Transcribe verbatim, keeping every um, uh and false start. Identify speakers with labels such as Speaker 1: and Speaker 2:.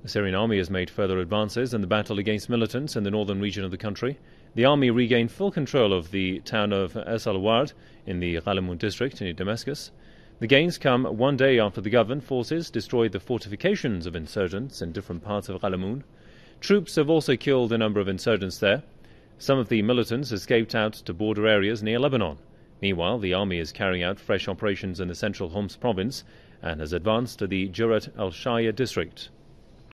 Speaker 1: The Syrian army has made further advances in the battle against militants in the northern region of the country. The army regained full control of the town of Es al-Ward in the Ghalamun district near Damascus. The gains come one day after the government forces destroyed the fortifications of insurgents in different parts of Ghalamun. Troops have also killed a number of insurgents there. Some of the militants escaped out to border areas near Lebanon. Meanwhile, the army is carrying out fresh operations in the central Homs province and has advanced to the Jurat al-Shaya district.